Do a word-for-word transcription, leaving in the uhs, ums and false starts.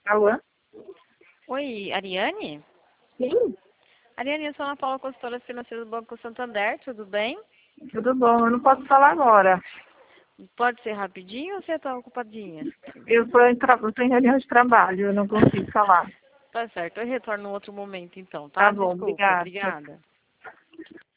Alô? Oi, Ariane? Sim, Ariane, eu sou a Ana Paula, consultora financeira do Banco Santander, tudo bem? tudo bom. Eu não posso falar agora. Pode ser rapidinho ou você está ocupadinha? Eu estou em, tra... eu tô em reunião de trabalho, eu não consigo falar. Tá certo, eu retorno em outro momento então, Tá tá? bom, Desculpa, obrigada. obrigada.